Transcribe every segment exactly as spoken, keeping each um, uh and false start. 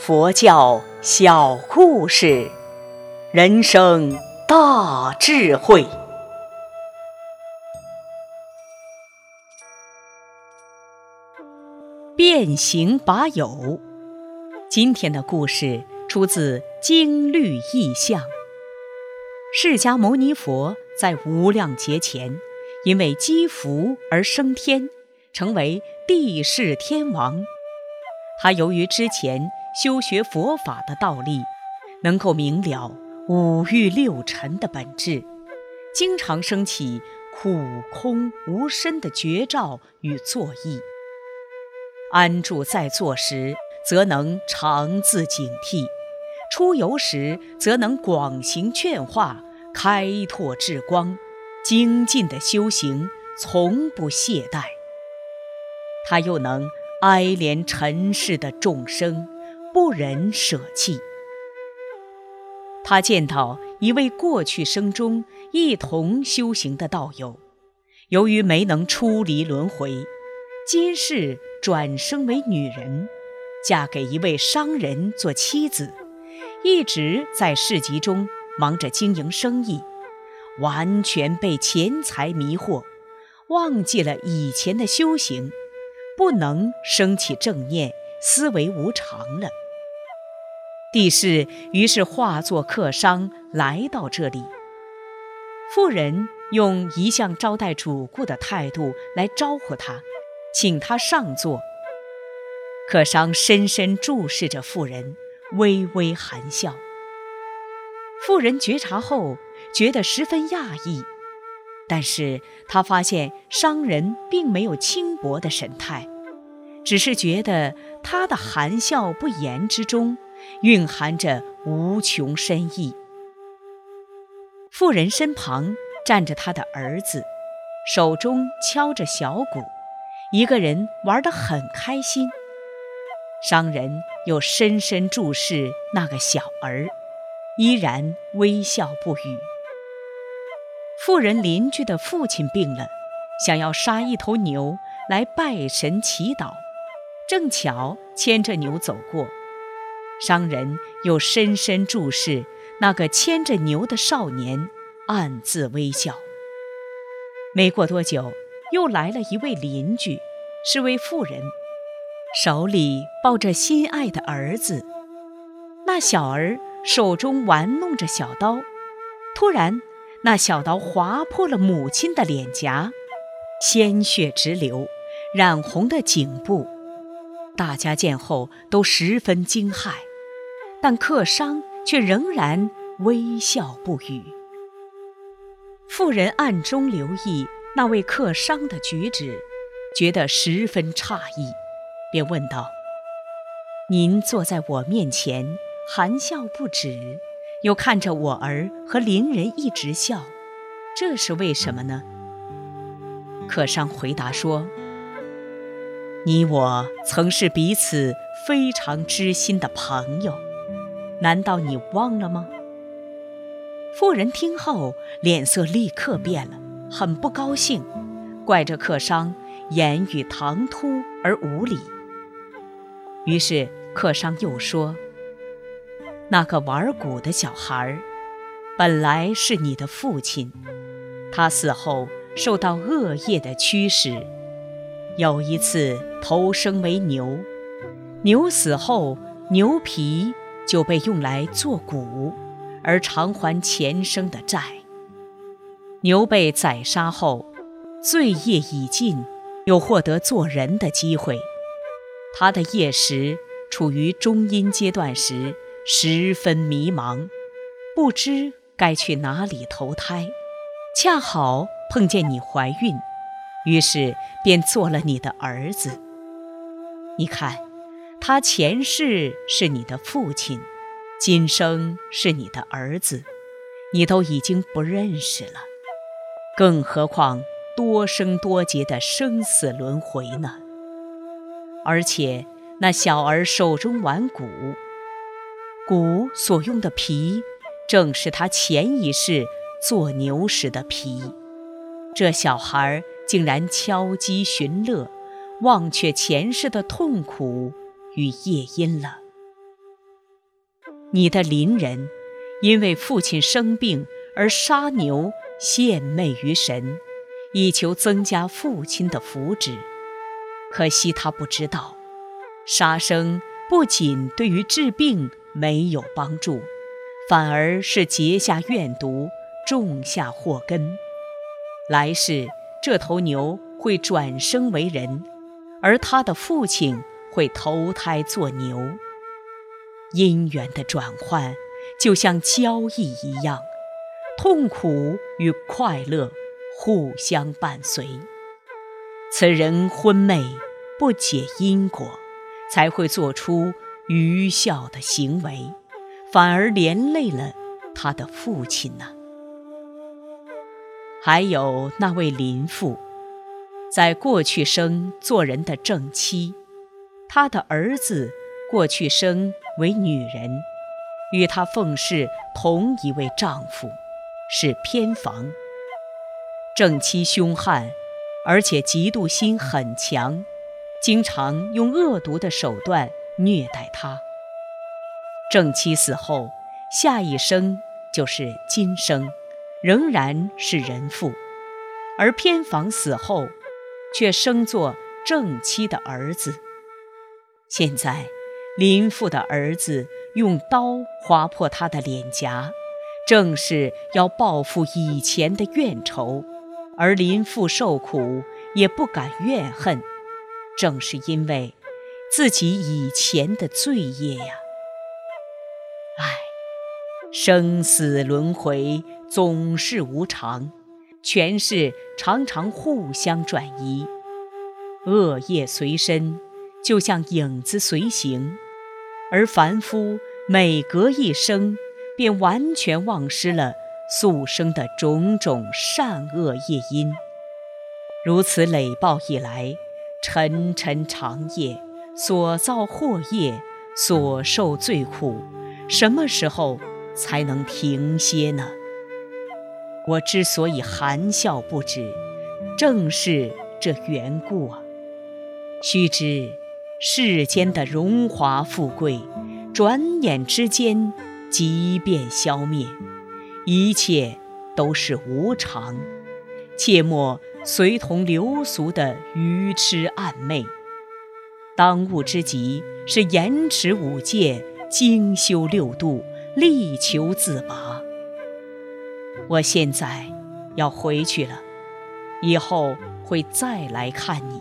佛教小故事，人生大智慧。变形拔有。今天的故事出自《经律异象》。释迦牟尼佛在无量劫前，因为积福而升天，成为帝释天王。他由于之前修学佛法的道力，能够明了五欲六尘的本质，经常升起苦空无身的觉照与作意。安住在座时，则能常自警惕；出游时，则能广行劝化，开拓智光，精进的修行，从不懈怠。他又能哀怜尘世的众生，不忍舍弃。他见到一位过去生中一同修行的道友，由于没能出离轮回，今世转生为女人，嫁给一位商人做妻子，一直在市集中忙着经营生意，完全被钱财迷惑，忘记了以前的修行，不能升起正念，思维无常了。帝释于是化作客商来到这里，妇人用一向招待主顾的态度来招呼他，请他上座。客商深深注视着妇人，微微含笑。妇人觉察后觉得十分讶异，但是他发现商人并没有轻薄的神态，只是觉得他的含笑不言之中蕴含着无穷深意。妇人身旁站着他的儿子，手中敲着小鼓，一个人玩得很开心。商人又深深注视那个小儿，依然微笑不语。妇人邻居的父亲病了，想要杀一头牛来拜神祈祷，正巧牵着牛走过。商人又深深注视那个牵着牛的少年，暗自微笑。没过多久，又来了一位邻居，是位妇人，手里抱着心爱的儿子。那小儿手中玩弄着小刀，突然那小刀划破了母亲的脸颊，鲜血直流，染红的颈部。大家见后都十分惊骇，但客商却仍然微笑不语。妇人暗中留意那位客商的举止，觉得十分诧异，便问道：“您坐在我面前，含笑不止，又看着我儿和邻人一直笑，这是为什么呢？”客商回答说：“你我曾是彼此非常知心的朋友，难道你忘了吗？”妇人听后脸色立刻变了，很不高兴，怪着客商言语唐突而无礼。于是客商又说：“那个玩鼓的小孩本来是你的父亲，他死后受到恶业的驱使，有一次投生为牛，牛死后牛皮就被用来做鼓，而偿还前生的债。牛被宰杀后，罪业已尽，又获得做人的机会。他的业时处于中阴阶段时，十分迷茫，不知该去哪里投胎，恰好碰见你怀孕，于是便做了你的儿子。你看，他前世是你的父亲，今生是你的儿子，你都已经不认识了，更何况多生多劫的生死轮回呢？而且那小儿手中玩鼓，鼓所用的皮，正是他前一世做牛时的皮。这小孩竟然敲击寻乐，忘却前世的痛苦与业因了。 你的邻人因为父亲生病而杀牛献媚于神，以求增加父亲的福祉。可惜他不知道，杀生不仅对于治病没有帮助，反而是结下怨毒，种下祸根。来世这头牛会转生为人，而他的父亲会投胎做牛。因缘的转换就像交易一样，痛苦与快乐互相伴随。此人昏昧不解因果，才会做出愚孝的行为，反而连累了他的父亲呢。还有那位林妇，在过去生做人的正妻，她的儿子过去生为女人，与她奉侍同一位丈夫，是偏房。正妻凶悍，而且嫉妒心很强，经常用恶毒的手段虐待她。正妻死后，下一生就是今生，仍然是人妇，而偏房死后却生作正妻的儿子。现在林妇的儿子用刀划破她的脸颊，正是要报复以前的怨仇，而林妇受苦也不敢怨恨，正是因为自己以前的罪业呀。唉，生死轮回总是无常，权势常常互相转移，恶业随身，就像影子随形，而凡夫每隔一生便完全忘失了宿生的种种善恶业因。如此累报以来，沉沉长夜，所造祸业，所受罪苦，什么时候才能停歇呢？我之所以含笑不止，正是这缘故啊。须知世间的荣华富贵，转眼之间即便消灭，一切都是无常，切莫随同流俗的愚痴暗昧。当务之急是严持五戒，精修六度，力求自拔。我现在要回去了，以后会再来看你。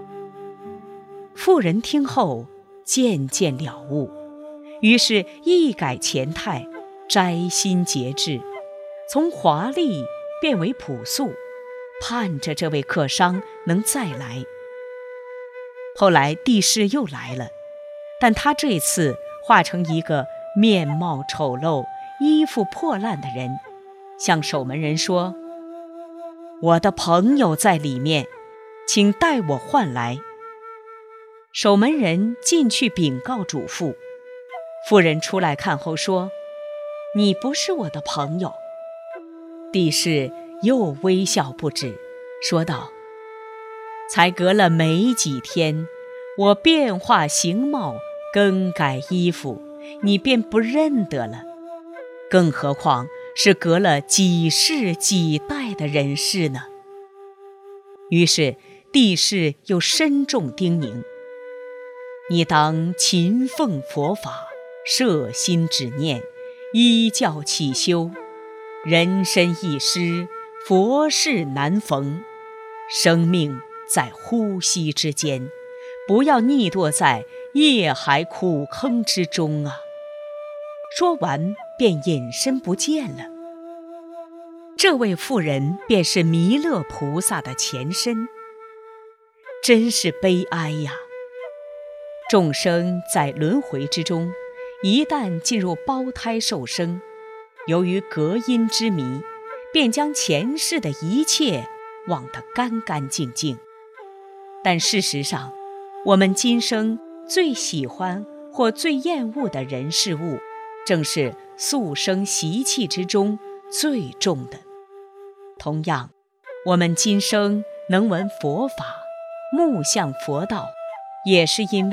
妇人听后渐渐了悟，于是一改前态，摘心节制，从华丽变为朴素，盼着这位客商能再来。后来帝释又来了，但他这次化成一个面貌丑陋、衣服破烂的人，向守门人说：我的朋友在里面，请带我唤来。守门人进去禀告主妇，妇人出来看后说：你不是我的朋友。帝释又微笑不止，说道：才隔了没几天，我变化形貌，更改衣服，你便不认得了，更何况是隔了几世几代的人世呢？于是帝释又深重叮咛：你当勤奉佛法，摄心止念，依教起修，人身一失，佛事难逢，生命在呼吸之间，不要溺堕在业海苦坑之中啊！说完便隐身不见了。这位妇人便是弥勒菩萨的前身，真是悲哀呀！众生在轮回之中，一旦进入胞胎受生，由于隔阴之谜，便将前世的一切忘得干干净净。但事实上，我们今生最喜欢或最厌恶的人事物，正是宿生习气之中最重的。同样，我们今生能闻佛法，目向佛道，也是因为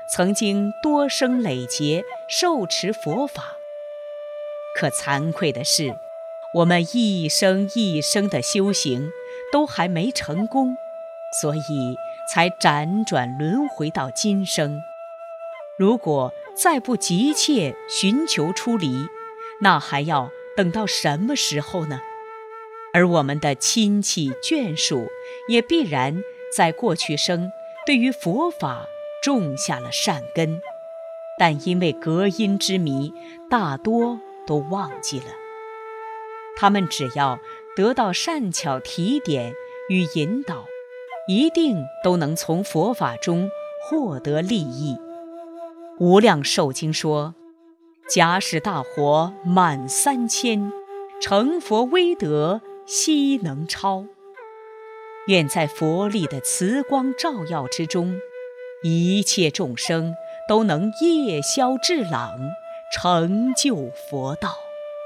曾经多生累劫受持佛法，可惭愧的是，我们一生一生的修行都还没成功，所以才辗转轮回到今生。如果再不急切寻求出离，那还要等到什么时候呢？而我们的亲戚眷属也必然在过去生对于佛法种下了善根，但因为隔音之谜，大多都忘记了。他们只要得到善巧提点与引导，一定都能从佛法中获得利益。无量寿经说，假使大火满三千，成佛威德悉能超。愿在佛力的慈光照耀之中，一切众生都能夜宵至朗，成就佛道。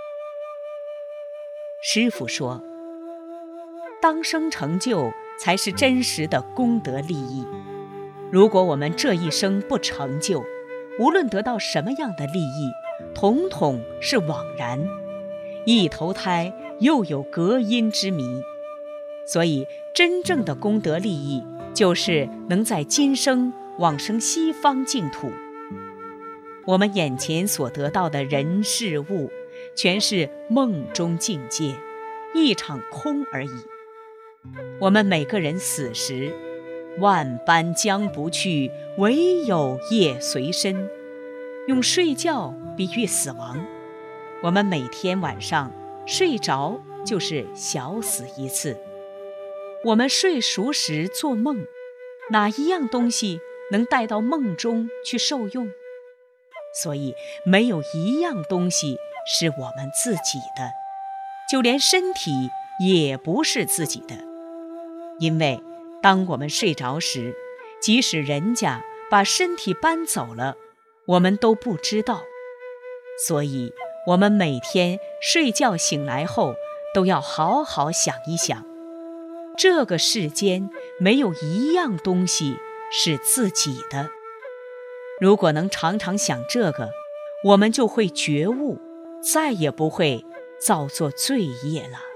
师父说，当生成就才是真实的功德利益。如果我们这一生不成就，无论得到什么样的利益，统统是枉然。一投胎又有隔音之谜，所以真正的功德利益就是能在今生往生西方净土。我们眼前所得到的人事物，全是梦中境界，一场空而已。我们每个人死时，万般将不去，唯有业随身。用睡觉比喻死亡，我们每天晚上睡着就是小死一次。我们睡熟时做梦，哪一样东西能带到梦中去受用？所以没有一样东西是我们自己的，就连身体也不是自己的。因为当我们睡着时，即使人家把身体搬走了，我们都不知道。所以我们每天睡觉醒来后，都要好好想一想，这个世间没有一样东西是自己的。如果能常常想这个，我们就会觉悟，再也不会造作罪业了。